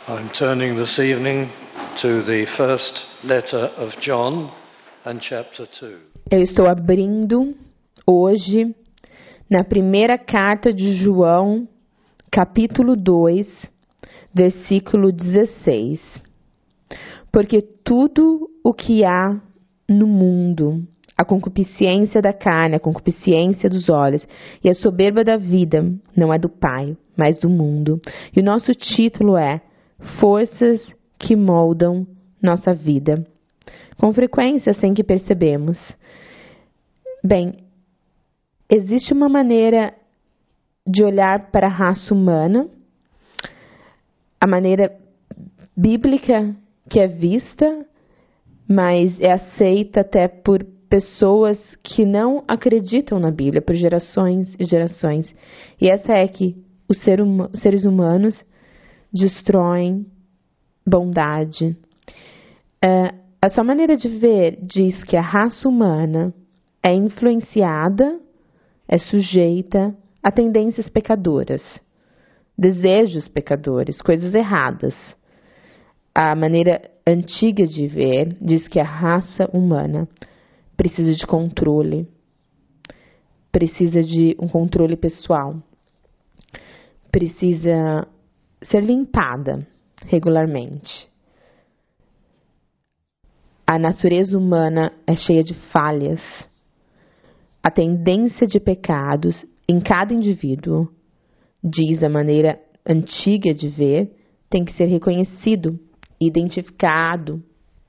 I'm turning this evening to the first letter of John and chapter 2. Eu estou abrindo hoje na primeira carta de João, capítulo 2, versículo 16. Porque tudo o que há no mundo, a concupiscência da carne, a concupiscência dos olhos e a soberba da vida, não é do Pai, mas do mundo. E o nosso título é Forças que moldam nossa vida. Com frequência, sem que percebemos. Bem, existe uma maneira de olhar para a raça humana, a maneira bíblica que é vista, mas é aceita até por pessoas que não acreditam na Bíblia, por gerações e gerações. E essa é que os seres humanos destroem bondade. A sua maneira de ver diz que a raça humana é influenciada, é sujeita a tendências pecadoras, desejos pecadores, coisas erradas. A maneira antiga de ver diz que a raça humana precisa de controle, precisa de um controle pessoal, precisa ser limpada regularmente. A natureza humana é cheia de falhas. A tendência de pecados em cada indivíduo, diz a maneira antiga de ver, tem que ser reconhecido, identificado.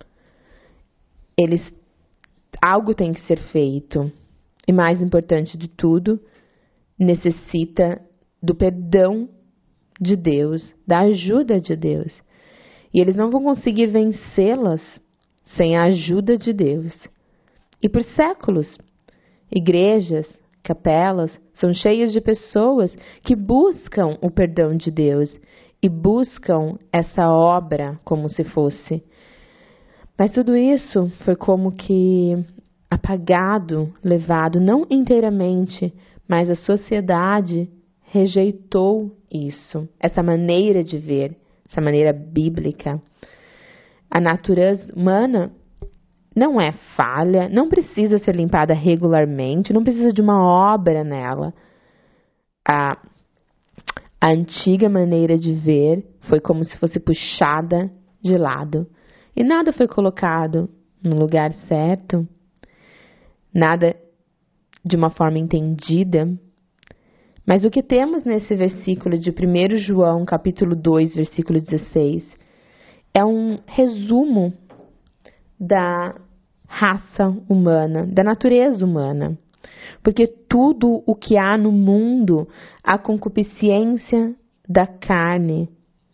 Algo tem que ser feito. E mais importante de tudo, necessita do perdão de Deus, da ajuda de Deus. E eles não vão conseguir vencê-las sem a ajuda de Deus. E por séculos, igrejas, capelas, são cheias de pessoas que buscam o perdão de Deus e buscam essa obra como se fosse. Mas tudo isso foi como que apagado, levado, não inteiramente, mas a sociedade rejeitou isso, essa maneira de ver, essa maneira bíblica. A natureza humana não é falha, não precisa ser limpada regularmente, não precisa de uma obra nela. A antiga maneira de ver foi como se fosse puxada de lado. E nada foi colocado no lugar certo, nada de uma forma entendida. Mas o que temos nesse versículo de 1 João, capítulo 2, versículo 16, é um resumo da raça humana, da natureza humana. Porque tudo o que há no mundo, a concupiscência da carne,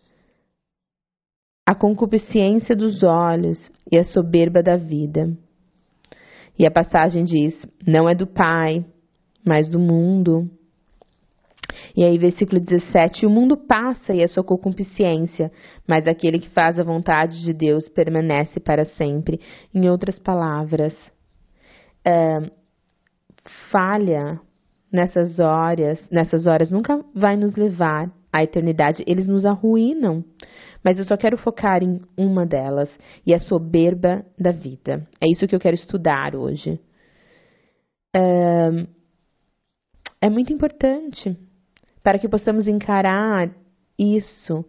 a concupiscência dos olhos e a soberba da vida. E a passagem diz, não é do Pai, mas do mundo. E aí, versículo 17, o mundo passa e a sua concupiscência, mas aquele que faz a vontade de Deus permanece para sempre. Em outras palavras, falha nessas horas nunca vai nos levar à eternidade, eles nos arruinam. Mas eu só quero focar em uma delas, e a soberba da vida. É isso que eu quero estudar hoje. É muito importante para que possamos encarar isso.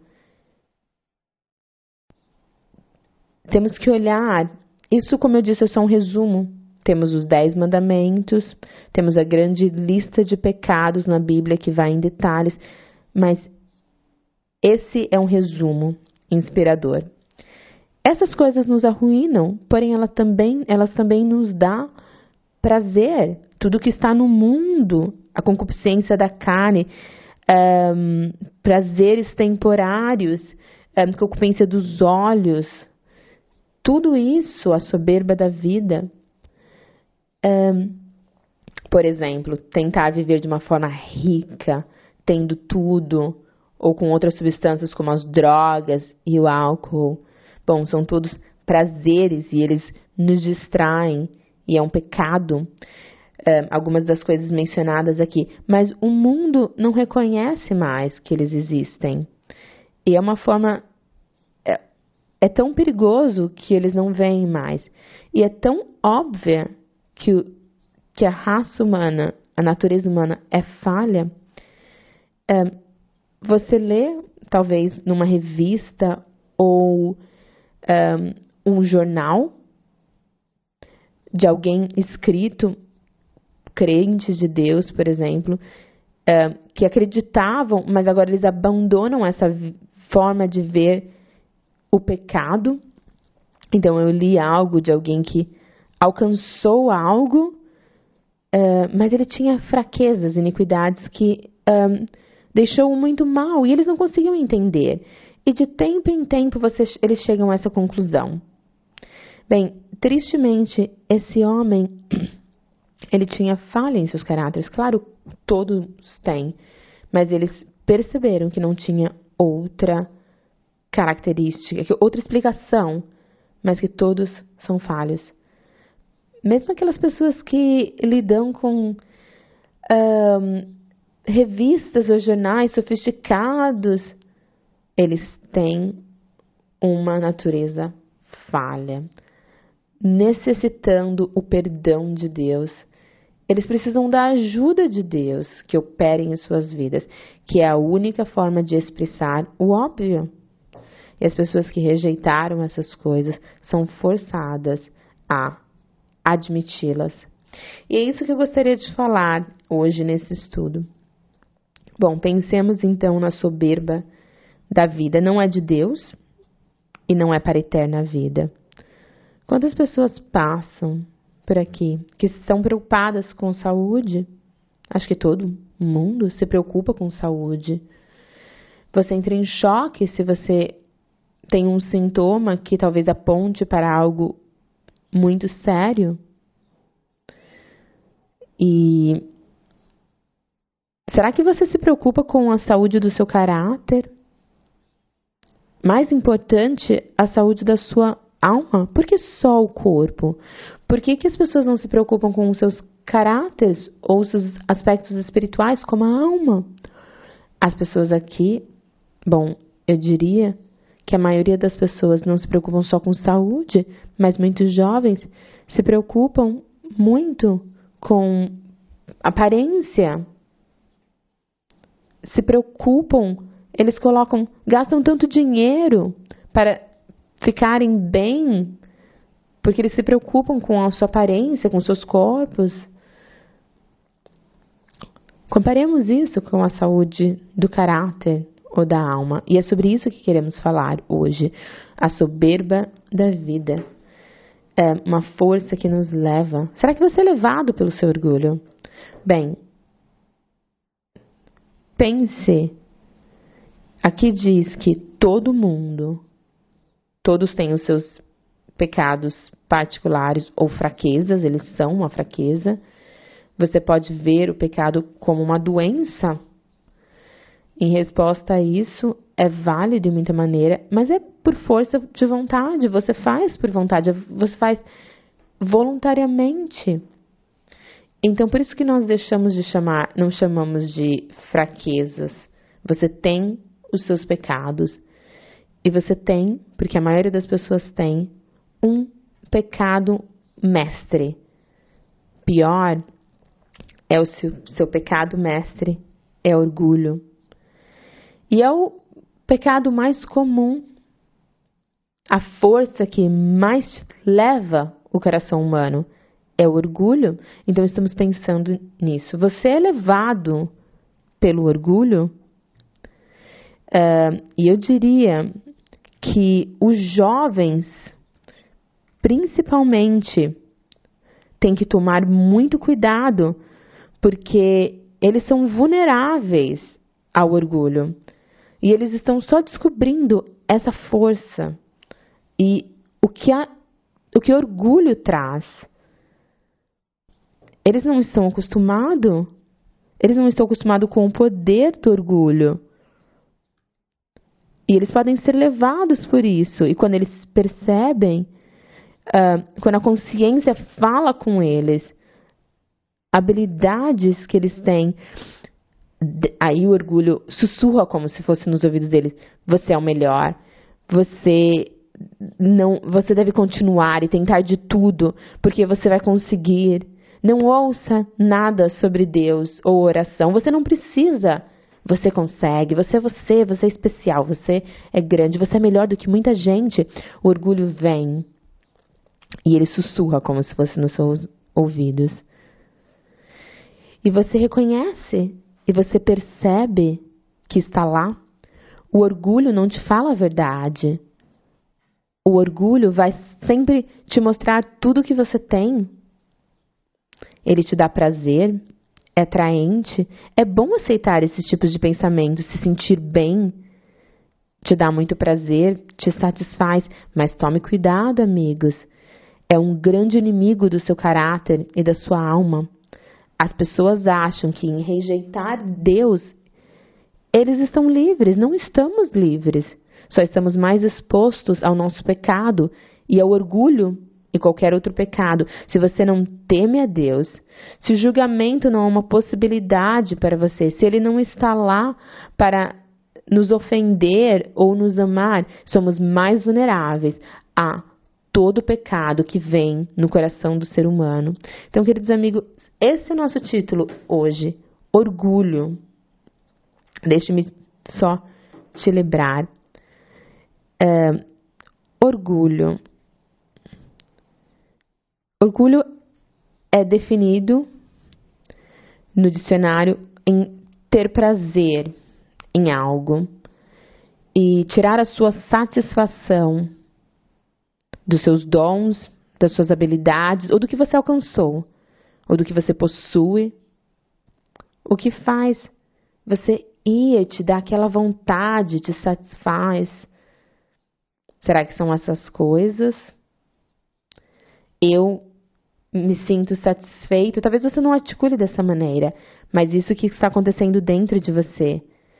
Temos que olhar. Isso, como eu disse, é só um resumo. Temos os 10 mandamentos, temos a grande lista de pecados na Bíblia que vai em detalhes, mas esse é um resumo inspirador. Essas coisas nos arruinam, porém elas também nos dão prazer. Tudo que está no mundo, a concupiscência da carne, prazeres temporários, concupiscência dos olhos, tudo isso, a soberba da vida. Por exemplo, tentar viver de uma forma rica, tendo tudo, ou com outras substâncias como as drogas e o álcool. Bom, são todos prazeres e eles nos distraem e é um pecado. Algumas das coisas mencionadas aqui. Mas o mundo não reconhece mais que eles existem. E é uma forma é tão perigoso que eles não veem mais. E é tão óbvia que a raça humana, a natureza humana é falha. Você lê, talvez, numa revista ou um jornal de alguém escrito, crentes de Deus, por exemplo, que acreditavam, mas agora eles abandonam essa forma de ver o pecado. Então, eu li algo de alguém que alcançou algo, mas ele tinha fraquezas, iniquidades que deixou-o muito mal e eles não conseguiam entender. E de tempo em tempo eles chegam a essa conclusão. Bem, tristemente, esse homem, ele tinha falha em seus caráteres. Claro, todos têm, mas eles perceberam que não tinha outra característica, outra explicação, mas que todos são falhos. Mesmo aquelas pessoas que lidam com revistas ou jornais sofisticados, eles têm uma natureza falha, necessitando o perdão de Deus. Eles precisam da ajuda de Deus que opere em suas vidas, que é a única forma de expressar o óbvio. E as pessoas que rejeitaram essas coisas são forçadas a admiti-las. E é isso que eu gostaria de falar hoje nesse estudo. Bom, pensemos então na soberba da vida. Não é de Deus e não é para a eterna vida. Quantas pessoas passam por aqui que estão preocupadas com saúde? Acho que todo mundo se preocupa com saúde. Você entra em choque se você tem um sintoma que talvez aponte para algo muito sério. E será que você se preocupa com a saúde do seu caráter? Mais importante, a saúde da sua alma? Por que só o corpo? Por que as pessoas não se preocupam com os seus caráteres ou os seus aspectos espirituais como a alma? As pessoas aqui, bom, eu diria que a maioria das pessoas não se preocupam só com saúde, mas muitos jovens se preocupam muito com aparência. Se preocupam, eles gastam tanto dinheiro para ficarem bem, porque eles se preocupam com a sua aparência, com seus corpos. Comparemos isso com a saúde do caráter ou da alma. E é sobre isso que queremos falar hoje. A soberba da vida. É uma força que nos leva. Será que você é levado pelo seu orgulho? Bem, pense. Aqui diz que todo mundo, todos têm os seus pecados particulares ou fraquezas, eles são uma fraqueza. Você pode ver o pecado como uma doença. Em resposta a isso, é válido de muita maneira, mas é por força de vontade. Você faz por vontade, você faz voluntariamente. Então, por isso que nós não chamamos de fraquezas. Você tem os seus pecados. E você tem, porque a maioria das pessoas tem, um pecado mestre. Pior é o seu pecado mestre, é orgulho. E é o pecado mais comum, a força que mais leva o coração humano é o orgulho. Então estamos pensando nisso. Você é levado pelo orgulho? E eu diria que os jovens, principalmente, têm que tomar muito cuidado, porque eles são vulneráveis ao orgulho. E eles estão só descobrindo essa força e o que orgulho traz. Eles não estão acostumados com o poder do orgulho. E eles podem ser levados por isso. E quando eles percebem, quando a consciência fala com eles, habilidades que eles têm, aí o orgulho sussurra como se fosse nos ouvidos deles: você é o melhor, você você deve continuar e tentar de tudo, porque você vai conseguir. Não ouça nada sobre Deus ou oração. Você não precisa. Você consegue. Você é especial. Você é grande. Você é melhor do que muita gente. O orgulho vem e ele sussurra como se fosse nos seus ouvidos. E você reconhece e você percebe que está lá. O orgulho não te fala a verdade. O orgulho vai sempre te mostrar tudo que você tem. Ele te dá prazer, é atraente. É bom aceitar esses tipos de pensamentos, se sentir bem. Te dá muito prazer, te satisfaz. Mas tome cuidado, amigos. É um grande inimigo do seu caráter e da sua alma. As pessoas acham que em rejeitar Deus, eles estão livres. Não estamos livres. Só estamos mais expostos ao nosso pecado e ao orgulho e qualquer outro pecado. Se você não teme a Deus, se o julgamento não é uma possibilidade para você, se Ele não está lá para nos ofender ou nos amar, somos mais vulneráveis a todo pecado que vem no coração do ser humano. Então, queridos amigos, esse é o nosso título hoje, orgulho. Deixe-me só te lembrar. Orgulho. Orgulho é definido no dicionário em ter prazer em algo e tirar a sua satisfação dos seus dons, das suas habilidades ou do que você alcançou ou do que você possui. O que faz você ir, te dá aquela vontade, te satisfaz. Será que são essas coisas? Eu me sinto satisfeito. Talvez você não articule dessa maneira, mas isso que está acontecendo dentro de você,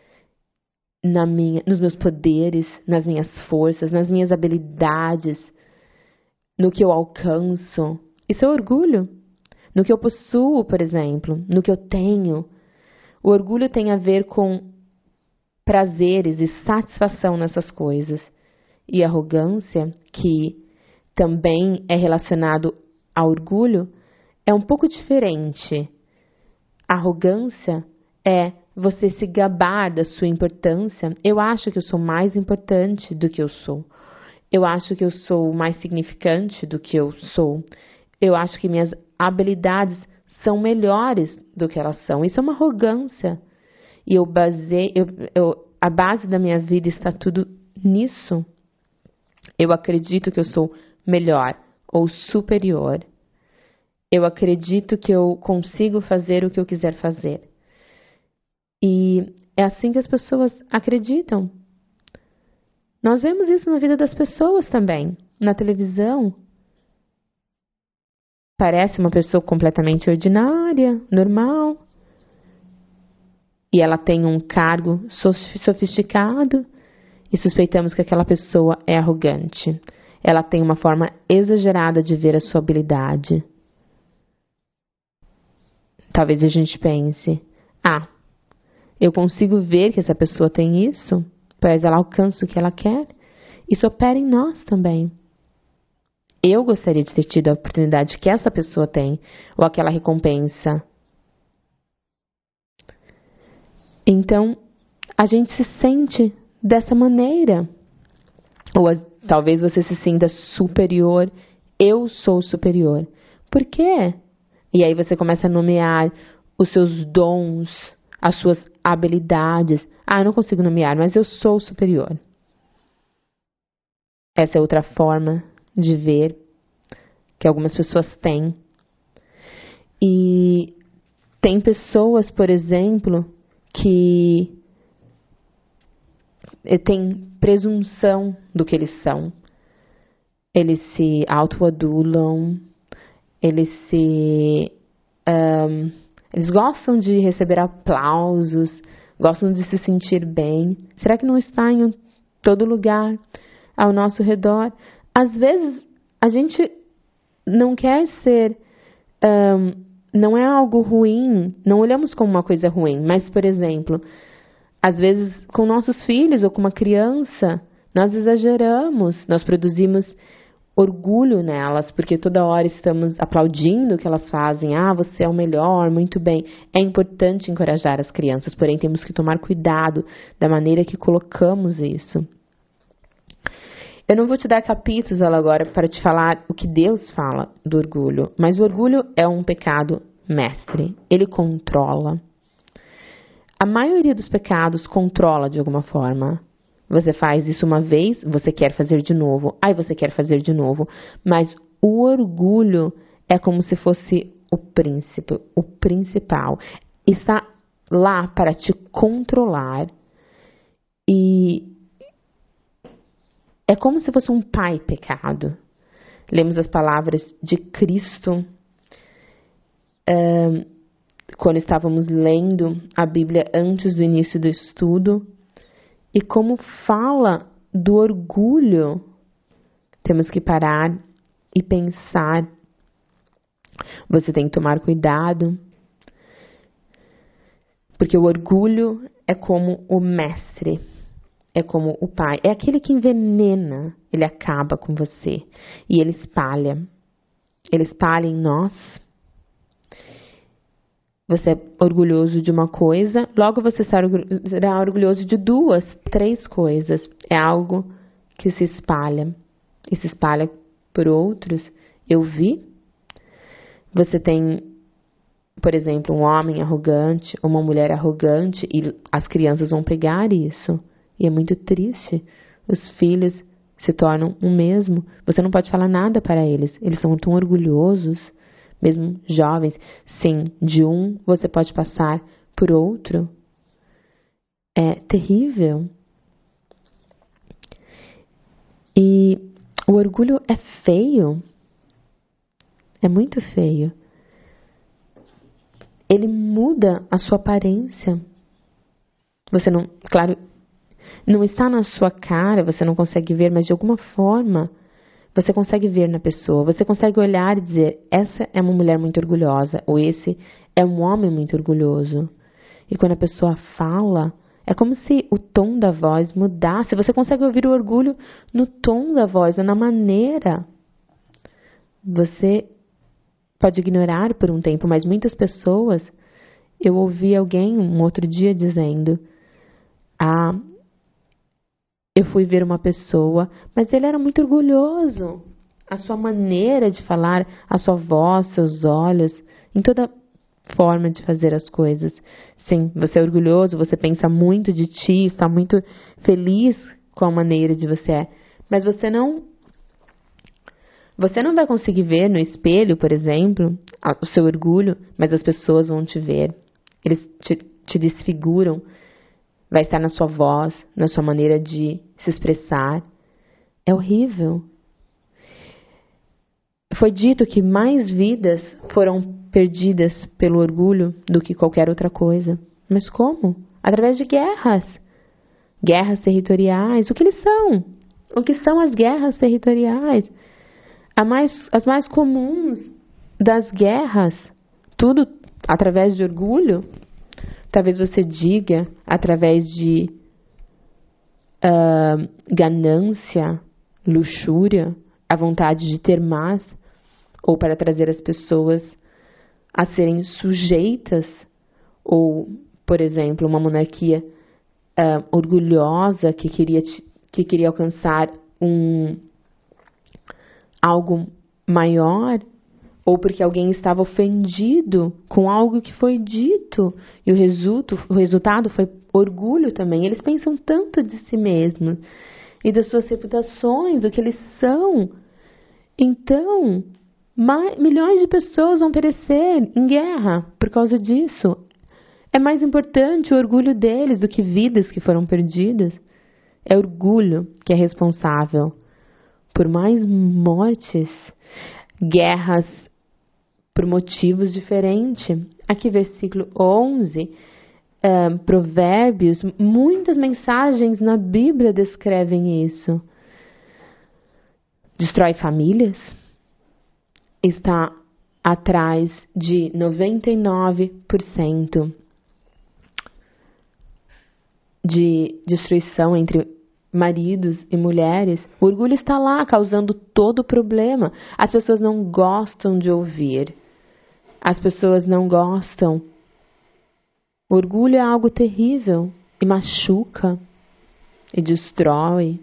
nos meus poderes, nas minhas forças, nas minhas habilidades, no que eu alcanço. Isso é orgulho. No que eu possuo, por exemplo, no que eu tenho. O orgulho tem a ver com prazeres e satisfação nessas coisas. E arrogância, que também é relacionado a orgulho, é um pouco diferente. Arrogância é você se gabar da sua importância. Eu acho que eu sou mais importante do que eu sou. Eu acho que eu sou mais significante do que eu sou. Eu acho que minhas habilidades são melhores do que elas são. Isso é uma arrogância. E a base da minha vida está tudo nisso. Eu acredito que eu sou melhor ou superior. Eu acredito que eu consigo fazer o que eu quiser fazer. E é assim que as pessoas acreditam. Nós vemos isso na vida das pessoas também, na televisão. Parece uma pessoa completamente ordinária, normal. E ela tem um cargo sofisticado e suspeitamos que aquela pessoa é arrogante. Ela tem uma forma exagerada de ver a sua habilidade. Talvez a gente pense, eu consigo ver que essa pessoa tem isso, pois ela alcança o que ela quer. Isso opera em nós também. Eu gostaria de ter tido a oportunidade que essa pessoa tem, ou aquela recompensa. Então, a gente se sente dessa maneira. Ou talvez você se sinta superior. Eu sou superior. Por quê? E aí você começa a nomear os seus dons, as suas habilidades. Eu não consigo nomear, mas eu sou superior. Essa é outra forma de ver que algumas pessoas têm. E tem pessoas, por exemplo, que têm presunção do que eles são. Eles se autoadulam, eles gostam de receber aplausos, gostam de se sentir bem. Será que não está em todo lugar ao nosso redor? Às vezes, a gente não quer ser... não é algo ruim, não olhamos como uma coisa ruim, mas, por exemplo, às vezes com nossos filhos ou com uma criança, Nós exageramos, nós produzimos orgulho nelas, porque toda hora estamos aplaudindo o que elas fazem. Ah, você é o melhor, muito bem. É importante encorajar as crianças, porém temos que tomar cuidado da maneira que colocamos isso. Eu não vou te dar capítulos agora para te falar o que Deus fala do orgulho, mas o orgulho é um pecado mestre. Ele controla. A maioria dos pecados controla de alguma forma. Você faz isso uma vez, você quer fazer de novo, aí você quer fazer de novo. Mas o orgulho é como se fosse o príncipe, o principal. Está lá para te controlar. E é como se fosse um pai pecado. Lemos as palavras de Cristo quando estávamos lendo a Bíblia antes do início do estudo. E como fala do orgulho, temos que parar e pensar. Você tem que tomar cuidado, porque o orgulho é como o mestre, é como o pai. É aquele que envenena, ele acaba com você e ele espalha. Ele espalha em nós. Você é orgulhoso de uma coisa, logo você será orgulhoso de 2, 3 coisas. É algo que se espalha. E se espalha por outros. Eu vi. Você tem, por exemplo, um homem arrogante, uma mulher arrogante, e as crianças vão pegar isso. E é muito triste. Os filhos se tornam o mesmo. Você não pode falar nada para eles. Eles são tão orgulhosos. Mesmo jovens, sim, de um você pode passar por outro. É terrível. E o orgulho é feio. É muito feio. Ele muda a sua aparência. Você não, claro, não está na sua cara, você não consegue ver, mas de alguma forma você consegue ver na pessoa, você consegue olhar e dizer, essa é uma mulher muito orgulhosa, ou esse é um homem muito orgulhoso. E quando a pessoa fala, é como se o tom da voz mudasse. Você consegue ouvir o orgulho no tom da voz, ou na maneira. Você pode ignorar por um tempo, mas muitas pessoas, eu ouvi alguém um outro dia dizendo, eu fui ver uma pessoa, mas ele era muito orgulhoso. A sua maneira de falar, a sua voz, seus olhos, em toda forma de fazer as coisas. Sim, você é orgulhoso, você pensa muito de ti, está muito feliz com a maneira de você é. Mas você não vai conseguir ver no espelho, por exemplo, o seu orgulho, mas as pessoas vão te ver. Eles te desfiguram. Vai estar na sua voz, na sua maneira de se expressar. É horrível. Foi dito que mais vidas foram perdidas pelo orgulho do que qualquer outra coisa. Mas como? Através de guerras. Guerras territoriais. O que eles são? O que são as guerras territoriais? As mais comuns das guerras. Tudo através de orgulho. Talvez você diga através de ganância, luxúria, a vontade de ter mais, ou para trazer as pessoas a serem sujeitas, ou, por exemplo, uma monarquia orgulhosa que queria alcançar algo maior, ou porque alguém estava ofendido com algo que foi dito. E o resultado foi orgulho também. Eles pensam tanto de si mesmos e das suas reputações, do que eles são. Então, milhões de pessoas vão perecer em guerra por causa disso. É mais importante o orgulho deles do que vidas que foram perdidas. É orgulho que é responsável por mais mortes, guerras, por motivos diferentes. Aqui, versículo 11, Provérbios, muitas mensagens na Bíblia descrevem isso. Destrói famílias, está atrás de 99% de destruição entre maridos e mulheres, o orgulho está lá causando todo o problema. As pessoas não gostam de ouvir. As pessoas não gostam. O orgulho é algo terrível e machuca e destrói.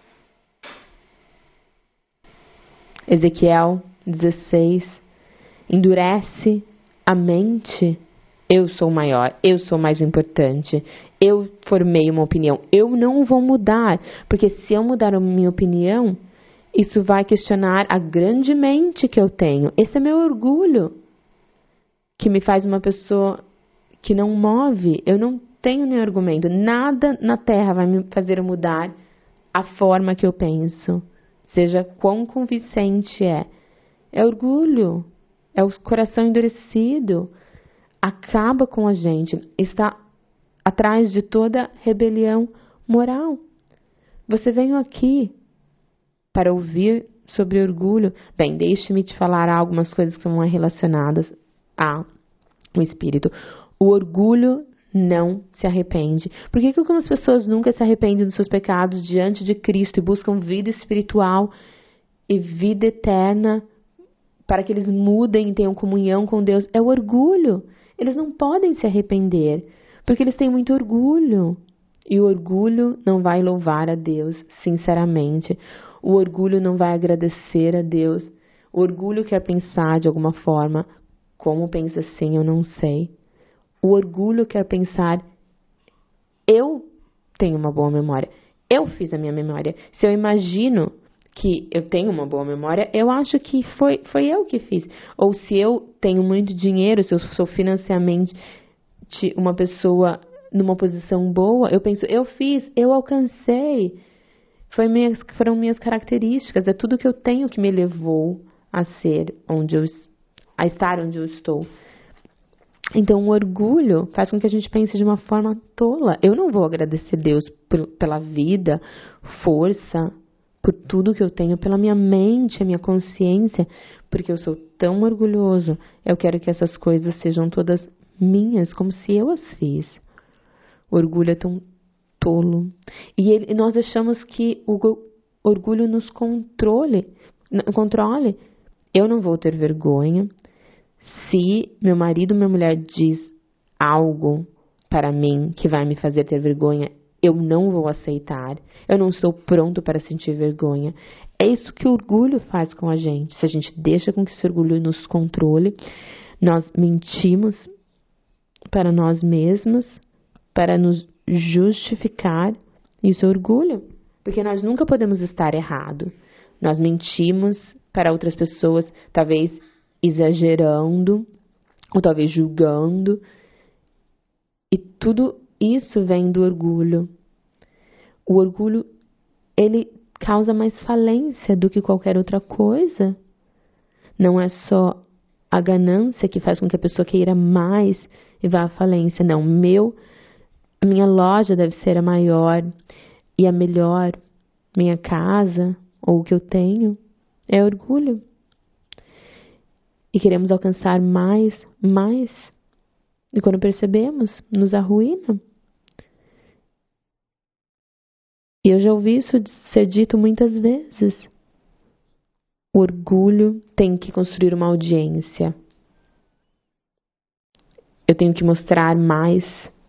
Ezequiel 16. Endurece a mente. Eu sou maior, eu sou mais importante. Eu formei uma opinião. Eu não vou mudar, porque se eu mudar a minha opinião, isso vai questionar a grande mente que eu tenho. Esse é meu orgulho, que me faz uma pessoa que não move. Eu não tenho nenhum argumento. Nada na Terra vai me fazer mudar a forma que eu penso. Seja quão convincente é. É orgulho. É o coração endurecido. Acaba com a gente. Está atrás de toda rebelião moral. Você veio aqui para ouvir sobre orgulho. Bem, deixe-me te falar algumas coisas que são relacionadas ao espírito. O orgulho não se arrepende. Por que algumas pessoas nunca se arrependem dos seus pecados diante de Cristo e buscam vida espiritual e vida eterna para que eles mudem e tenham comunhão com Deus? É o orgulho. Eles não podem se arrepender, porque eles têm muito orgulho. E o orgulho não vai louvar a Deus, sinceramente. O orgulho não vai agradecer a Deus. O orgulho quer pensar de alguma forma. Como pensa assim, eu não sei. O orgulho quer pensar, eu tenho uma boa memória. Eu fiz a minha memória. Se eu imagino que eu tenho uma boa memória, eu acho que foi eu que fiz. Ou se eu tenho muito dinheiro, se eu sou financeiramente uma pessoa numa posição boa, eu penso, eu fiz, eu alcancei. Foram minhas características, é tudo que eu tenho que me levou a estar onde eu estou. Então, o orgulho faz com que a gente pense de uma forma tola. Eu não vou agradecer Deus pela vida, força, por tudo que eu tenho, pela minha mente, a minha consciência, porque eu sou tão orgulhoso. Eu quero que essas coisas sejam todas minhas, como se eu as fiz. O orgulho é tão tolo. E nós deixamos que o orgulho nos controle. Eu não vou ter vergonha. Se meu marido ou minha mulher diz algo para mim que vai me fazer ter vergonha, eu não vou aceitar. Eu não estou pronto para sentir vergonha. É isso que o orgulho faz com a gente. Se a gente deixa com que esse orgulho nos controle, nós mentimos para nós mesmos, para nos justificar. Isso é orgulho, porque nós nunca podemos estar errado. Nós mentimos para outras pessoas, talvez exagerando, ou talvez julgando. E tudo isso vem do orgulho. O orgulho, ele causa mais falência do que qualquer outra coisa. Não é só a ganância que faz com que a pessoa queira mais e vá à falência. Não, a minha loja deve ser a maior e a melhor. Minha casa, ou o que eu tenho, é orgulho. E queremos alcançar mais. E quando percebemos, nos arruína. E eu já ouvi isso ser dito muitas vezes. O orgulho tem que construir uma audiência. Eu tenho que mostrar mais.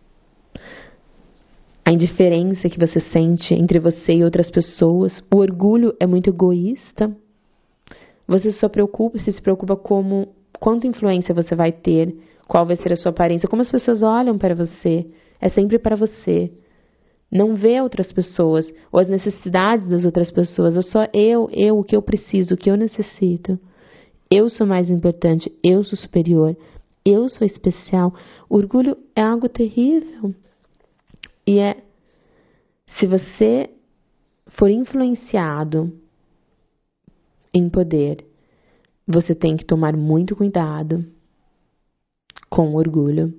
A indiferença que você sente entre você e outras pessoas. O orgulho é muito egoísta. Você se preocupa quanta influência você vai ter, qual vai ser a sua aparência, como as pessoas olham para você. É sempre para você. Não vê outras pessoas, ou as necessidades das outras pessoas. É só o que eu preciso, o que eu necessito. Eu sou mais importante, eu sou superior, eu sou especial. O orgulho é algo terrível. E se você for influenciado em poder, você tem que tomar muito cuidado com o orgulho.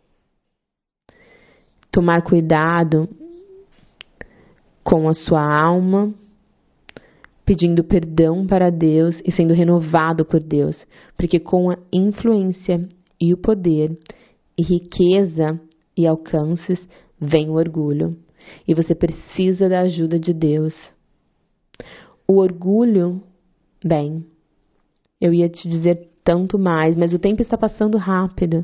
Tomar cuidado com a sua alma, pedindo perdão para Deus e sendo renovado por Deus. Porque com a influência e o poder, e riqueza e alcances, vem o orgulho. e você precisa da ajuda de Deus. O orgulho, bem, eu ia te dizer tanto mais, mas o tempo está passando rápido.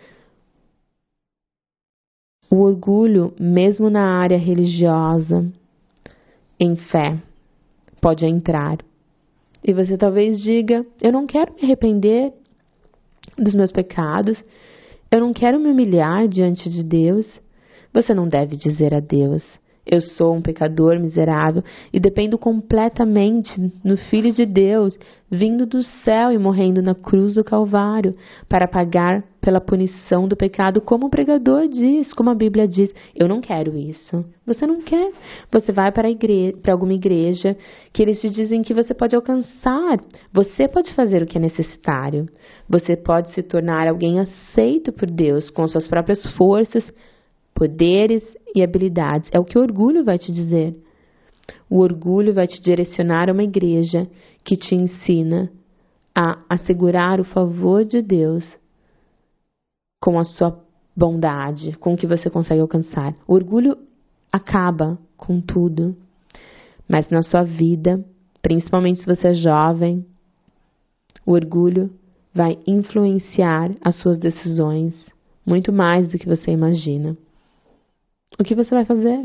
O orgulho, mesmo na área religiosa, em fé, pode entrar. E você talvez diga, eu não quero me arrepender dos meus pecados, eu não quero me humilhar diante de Deus. Você não deve dizer a Deus, eu sou um pecador miserável e dependo completamente no Filho de Deus, vindo do céu e morrendo na cruz do Calvário, para pagar pela punição do pecado, como o pregador diz, como a Bíblia diz. Eu não quero isso. Você não quer. Você vai para alguma igreja que eles te dizem que você pode alcançar. Você pode fazer o que é necessário. Você pode se tornar alguém aceito por Deus com suas próprias forças, poderes e habilidades. É o que o orgulho vai te dizer. O orgulho vai te direcionar a uma igreja que te ensina a assegurar o favor de Deus com a sua bondade, com o que você consegue alcançar. O orgulho acaba com tudo. Mas na sua vida, principalmente se você é jovem, o orgulho vai influenciar as suas decisões muito mais do que você imagina. O que você vai fazer?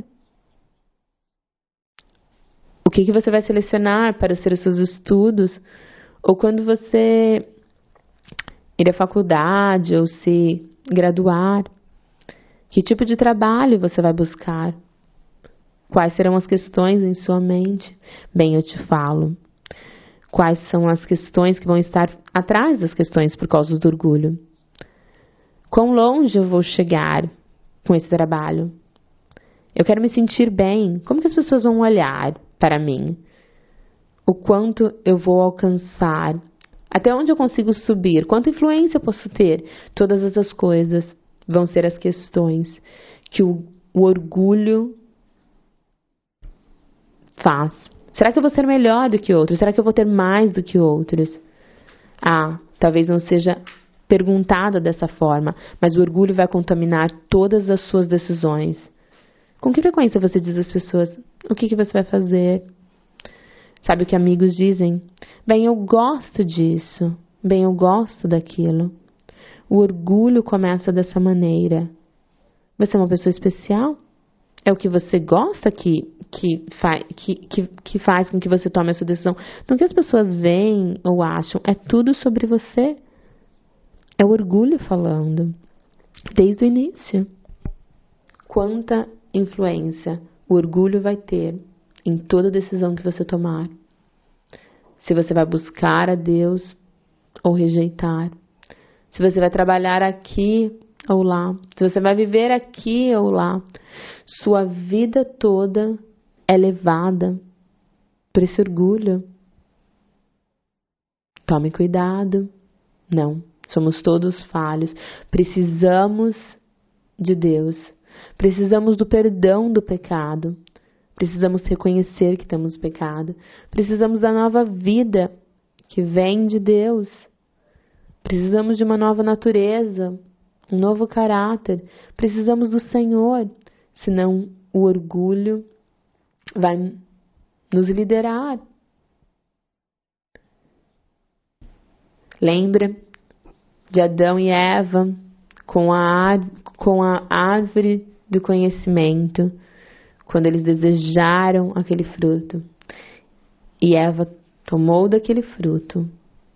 O que você vai selecionar para ser os seus estudos? Ou quando você ir à faculdade ou se graduar? Que tipo de trabalho você vai buscar? Quais serão as questões em sua mente? Bem, eu te falo. Quais são as questões que vão estar atrás das questões por causa do orgulho? Quão longe eu vou chegar com esse trabalho? Eu quero me sentir bem. Como que as pessoas vão olhar para mim? O quanto eu vou alcançar? Até onde eu consigo subir? Quanta influência eu posso ter? Todas essas coisas vão ser as questões que o orgulho faz. Será que eu vou ser melhor do que outros? Será que eu vou ter mais do que outros? Talvez não seja perguntada dessa forma, mas o orgulho vai contaminar todas as suas decisões. Com que frequência você diz às pessoas, o que você vai fazer? Sabe o que amigos dizem? Bem, eu gosto disso. Bem, eu gosto daquilo. O orgulho começa dessa maneira. Você é uma pessoa especial? É o que você gosta que faz com que você tome essa decisão. Não que as pessoas veem ou acham. É tudo sobre você. É o orgulho falando. Desde o início. Quanta influência o orgulho vai ter em toda decisão que você tomar. Se você vai buscar a Deus ou rejeitar. Se você vai trabalhar aqui ou lá. Se você vai viver aqui ou lá. Sua vida toda é levada por esse orgulho. Tome cuidado. Não, somos todos falhos. Precisamos de Deus. Precisamos do perdão do pecado. Precisamos reconhecer que temos pecado. Precisamos da nova vida que vem de Deus. Precisamos de uma nova natureza, um novo caráter. Precisamos do Senhor. Senão o orgulho vai nos liderar. Lembra de Adão e Eva com a árvore do conhecimento, quando eles desejaram aquele fruto. E Eva tomou daquele fruto.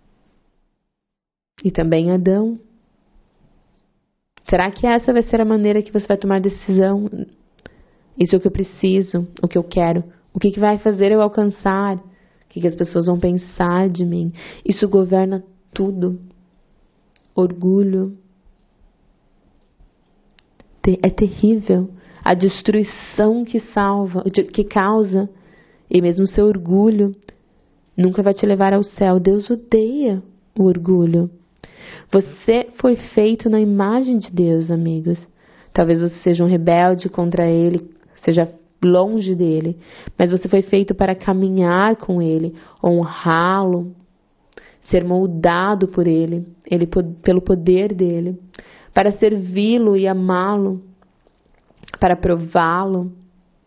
E também Adão. Será que essa vai ser a maneira que você vai tomar decisão? Isso é o que eu preciso, o que eu quero. O que vai fazer eu alcançar? O que as pessoas vão pensar de mim? Isso governa tudo. Orgulho. É terrível. A destruição que causa. E mesmo seu orgulho nunca vai te levar ao céu. Deus odeia o orgulho. Você foi feito na imagem de Deus, amigos. Talvez você seja um rebelde contra Ele, seja longe dele, mas você foi feito para caminhar com Ele, honrá-lo, ser moldado por Ele, pelo poder dEle, para servi-lo e amá-lo, para prová-lo.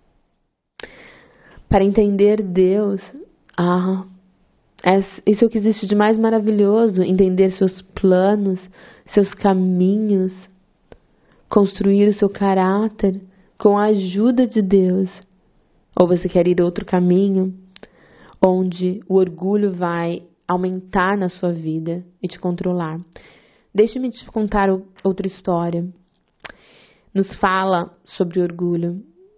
para entender Deus, isso é o que existe de mais maravilhoso, entender seus planos, seus caminhos, construir o seu caráter com a ajuda de Deus. Ou você quer ir outro caminho, onde o orgulho vai aumentar na sua vida e te controlar. Deixe-me te contar outra história. Nos fala sobre orgulho.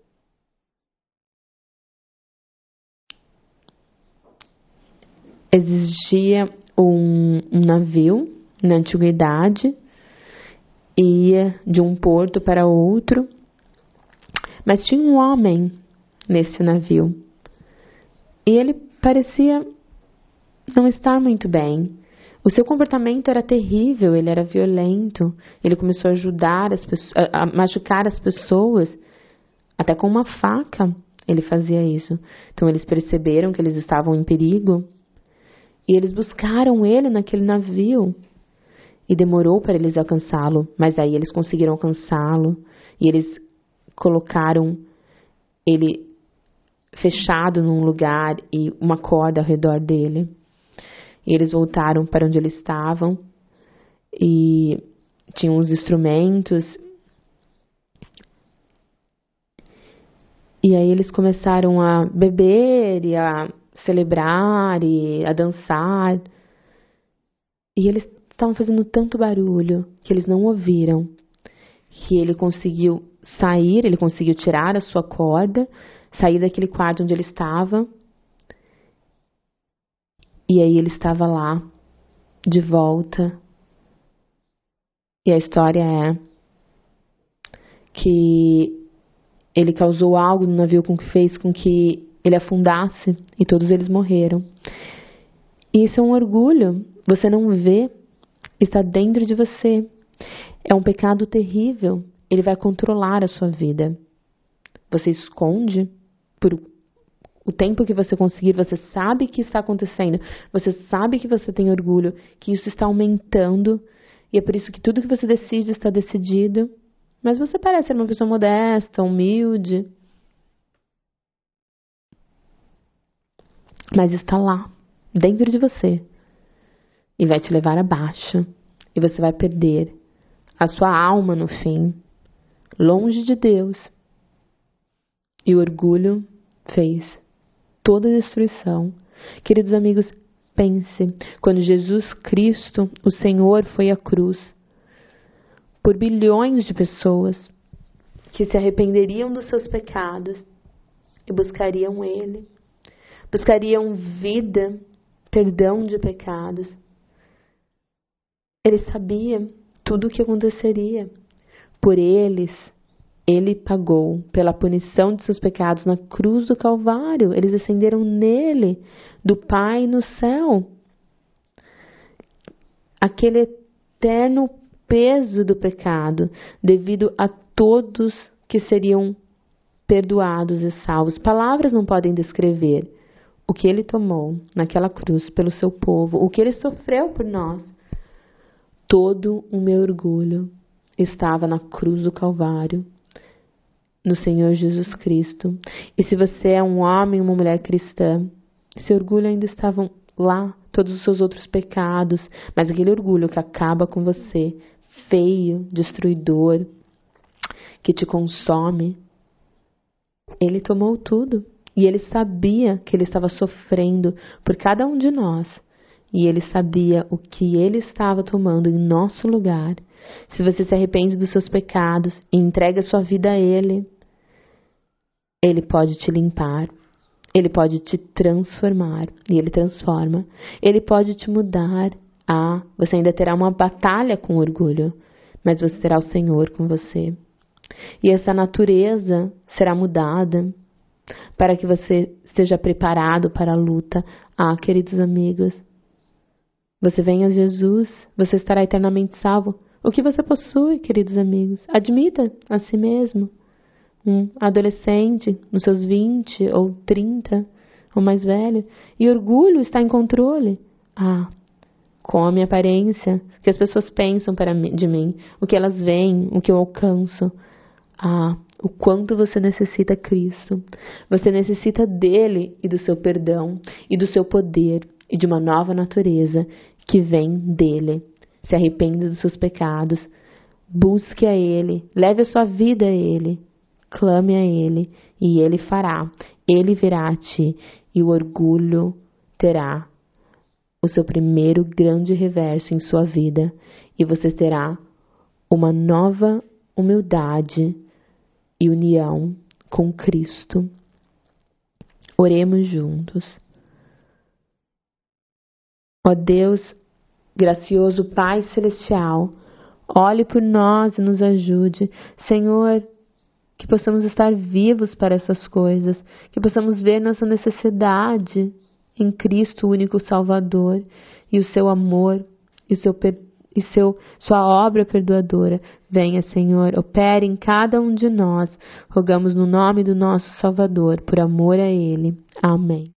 Existia um navio na antiguidade, ia de um porto para outro, mas tinha um homem nesse navio e ele parecia não estar muito bem. O seu comportamento era terrível, ele era violento, ele começou a ajudar a machucar as pessoas, até com uma faca ele fazia isso. Então eles perceberam que eles estavam em perigo e eles buscaram ele naquele navio. E demorou para eles alcançá-lo, mas aí eles conseguiram alcançá-lo e eles colocaram ele fechado num lugar e uma corda ao redor dele. E eles voltaram para onde eles estavam e tinham os instrumentos. E aí eles começaram a beber e a celebrar e a dançar. E eles estavam fazendo tanto barulho que eles não ouviram. Que ele conseguiu sair, ele conseguiu tirar a sua corda, sair daquele quarto onde ele estava. E aí ele estava lá, de volta. E a história é que ele causou algo no navio que fez com que ele afundasse e todos eles morreram. E isso é um orgulho. Você não vê, está dentro de você. É um pecado terrível. Ele vai controlar a sua vida. Você esconde por o tempo que você conseguir, você sabe que está acontecendo, você sabe que você tem orgulho, que isso está aumentando, e é por isso que tudo que você decide está decidido, mas você parece ser uma pessoa modesta, humilde, mas está lá, dentro de você, e vai te levar abaixo, e você vai perder a sua alma no fim, longe de Deus. E o orgulho fez toda a destruição. Queridos amigos, pense, quando Jesus Cristo, o Senhor, foi à cruz, por bilhões de pessoas que se arrependeriam dos seus pecados e buscariam Ele, buscariam vida, perdão de pecados. Ele sabia tudo o que aconteceria. Por eles, Ele pagou pela punição de seus pecados na cruz do Calvário. Eles descenderam nele, do Pai no céu. Aquele eterno peso do pecado, devido a todos que seriam perdoados e salvos. Palavras não podem descrever o que Ele tomou naquela cruz pelo seu povo, o que Ele sofreu por nós. Todo o meu orgulho estava na cruz do Calvário, no Senhor Jesus Cristo. E se você é um homem ou uma mulher cristã, seu orgulho ainda estava lá, todos os seus outros pecados, mas aquele orgulho que acaba com você, feio, destruidor, que te consome, Ele tomou tudo. E Ele sabia que Ele estava sofrendo por cada um de nós. E Ele sabia o que Ele estava tomando em nosso lugar. Se você se arrepende dos seus pecados e entrega a sua vida a Ele, Ele pode te limpar, Ele pode te transformar, e Ele transforma. Ele pode te mudar. Você ainda terá uma batalha com orgulho, mas você terá o Senhor com você. E essa natureza será mudada para que você esteja preparado para a luta. Queridos amigos, você vem a Jesus, você estará eternamente salvo. O que você possui, queridos amigos? Admita a si mesmo. Um adolescente, nos seus 20 ou 30, ou mais velho, e orgulho está em controle. Com a minha aparência, o que as pessoas pensam de mim, o que elas veem, o que eu alcanço. o quanto você necessita Cristo. Você necessita dele e do seu perdão, e do seu poder, e de uma nova natureza que vem dele. Se arrependa dos seus pecados, busque a ele, leve a sua vida a ele, clame a ele, e ele fará. Ele virá a ti, e o orgulho terá o seu primeiro grande reverso em sua vida, e você terá uma nova humildade e união com Cristo. Oremos juntos. Ó Deus, gracioso Pai Celestial, olhe por nós e nos ajude. Senhor, que possamos estar vivos para essas coisas, que possamos ver nossa necessidade em Cristo, o único Salvador, e o seu amor, e sua obra perdoadora. Venha, Senhor, opere em cada um de nós. Rogamos no nome do nosso Salvador, por amor a Ele. Amém.